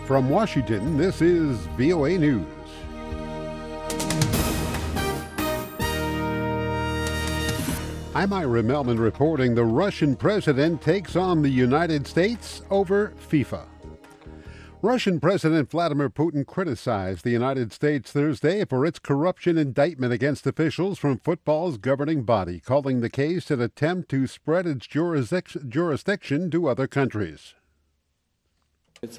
From Washington, this is VOA News. I'm Ira Melman reporting the Russian president takes on the United States over FIFA. Russian President Vladimir Putin criticized the United States Thursday for its corruption indictment against officials from football's governing body, calling the case an attempt to spread its jurisdiction to other countries. In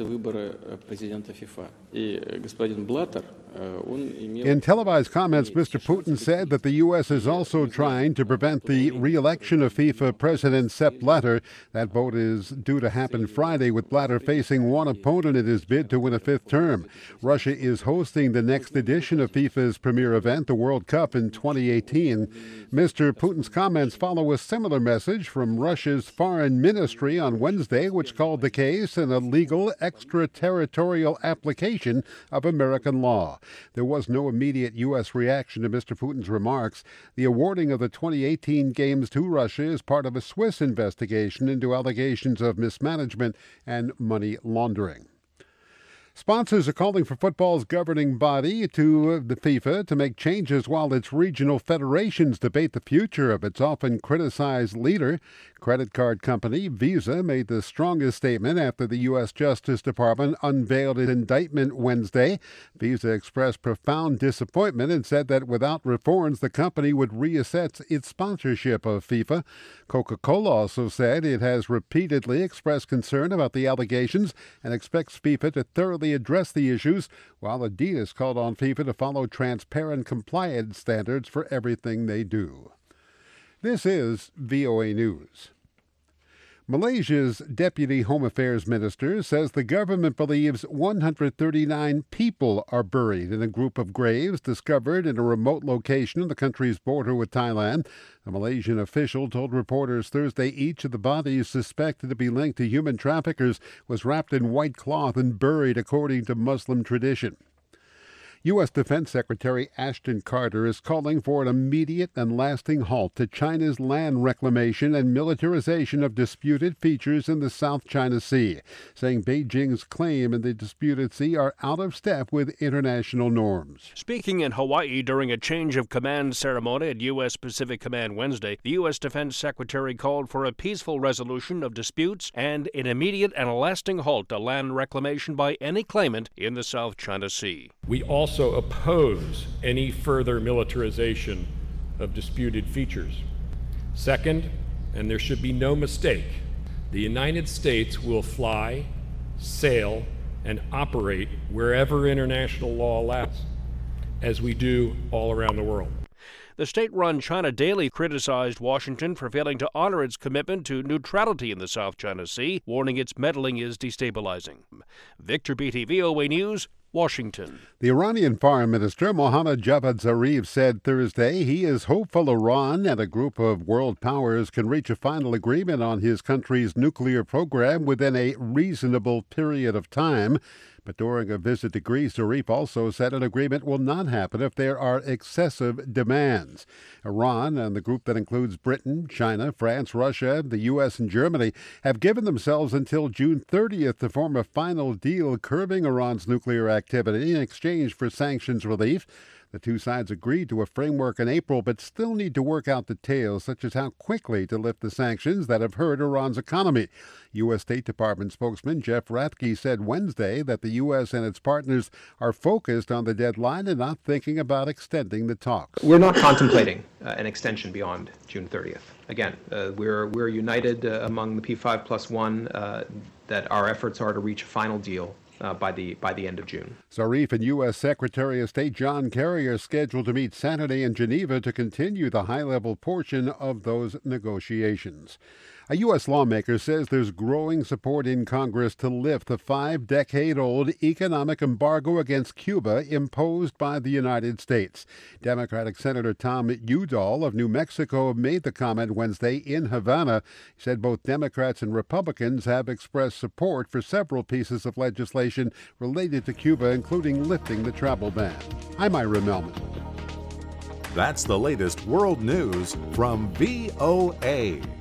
televised comments, Mr. Putin said that the U.S. is also trying to prevent the re-election of FIFA President Sepp Blatter. That vote is due to happen Friday, with Blatter facing one opponent in his bid to win a fifth term. Russia is hosting the next edition of FIFA's premier event, the World Cup, in 2018. Mr. Putin's comments follow a similar message from Russia's foreign ministry on Wednesday, which called the case an illegal extraterritorial application of American law. There was no immediate U.S. reaction to Mr. Putin's remarks. The awarding of the 2018 Games to Russia is part of a Swiss investigation into allegations of mismanagement and money laundering. Sponsors are calling for football's governing body, to the FIFA, to make changes while its regional federations debate the future of its often criticized leader. Credit card company Visa made the strongest statement after the U.S. Justice Department unveiled its indictment Wednesday. Visa expressed profound disappointment and said that without reforms, the company would reassess its sponsorship of FIFA. Coca-Cola also said it has repeatedly expressed concern about the allegations and expects FIFA to thoroughly address the issues, while Adidas called on FIFA to follow transparent compliance standards for everything they do. This is VOA News. Malaysia's Deputy Home Affairs Minister says the government believes 139 people are buried in a group of graves discovered in a remote location on the country's border with Thailand. A Malaysian official told reporters Thursday each of the bodies suspected to be linked to human traffickers was wrapped in white cloth and buried according to Muslim tradition. U.S. Defense Secretary Ashton Carter is calling for an immediate and lasting halt to China's land reclamation and militarization of disputed features in the South China Sea, saying Beijing's claim in the disputed sea are out of step with international norms. Speaking in Hawaii during a change of command ceremony at U.S. Pacific Command Wednesday, the U.S. Defense Secretary called for a peaceful resolution of disputes and an immediate and lasting halt to land reclamation by any claimant in the South China Sea. We also oppose any further militarization of disputed features. Second, and there should be no mistake, the United States will fly, sail, and operate wherever international law allows, as we do all around the world. The state-run China Daily criticized Washington for failing to honor its commitment to neutrality in the South China Sea, warning its meddling is destabilizing. Victor Beatty, VOA News, Washington. The Iranian Foreign Minister Mohammad Javad Zarif said Thursday he is hopeful Iran and a group of world powers can reach a final agreement on his country's nuclear program within a reasonable period of time. But during a visit to Greece, Zarif also said an agreement will not happen if there are excessive demands. Iran and the group that includes Britain, China, France, Russia, the U.S., and Germany have given themselves until June 30th to form a final deal curbing Iran's nuclear activity in exchange for sanctions relief. The two sides agreed to a framework in April, but still need to work out details, such as how quickly to lift the sanctions that have hurt Iran's economy. U.S. State Department spokesman Jeff Rathke said Wednesday that the U.S. and its partners are focused on the deadline and not thinking about extending the talks. We're not contemplating an extension beyond June 30th. Again, we're united among the P5+1 that our efforts are to reach a final deal by the end of June. Zarif and U.S. Secretary of State John Kerry are scheduled to meet Saturday in Geneva to continue the high-level portion of those negotiations. A U.S. lawmaker says there's growing support in Congress to lift the 5-decade-old economic embargo against Cuba imposed by the United States. Democratic Senator Tom Udall of New Mexico made the comment Wednesday in Havana. He said both Democrats and Republicans have expressed support for several pieces of legislation related to Cuba, including lifting the travel ban. I'm Ira Melman. That's the latest world news from VOA.